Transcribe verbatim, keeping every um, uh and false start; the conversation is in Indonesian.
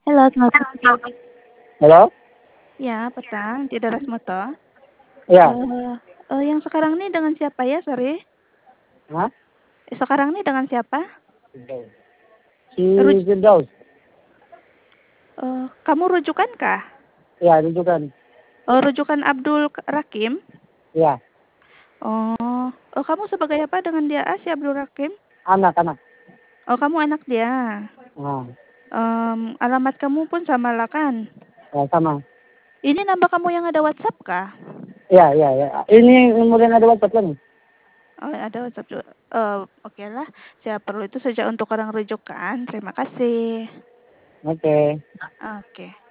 Halo, selamat petang. Halo? Ya, petang, di Darasmoto. Iya. Eee eee, yang sekarang nih dengan siapa ya, sorry? Hah? Sekarang nih dengan siapa? Si Ruj Firdaus. eee, kamu rujukan kah? Iya, rujukan. Oh, rujukan Abdul k Rakim? Iya. Oh, oh kamu sebagai apa dengan dia, ah, si Abdul Rakim? Anak anak. Oh, kamu anak dia? Nah. Mmm, alamat kamu pun samalah kan? Ya, sama. Ini nambah kamu yang ada WhatsApp kah? Iya iya iya. Ini nomor yang ada WhatsApp kan? Oh, ada WhatsApp juga. Eee, okelah, saya perlu itu saja untuk orang rujukan. Terima kasih. Oke. Oke.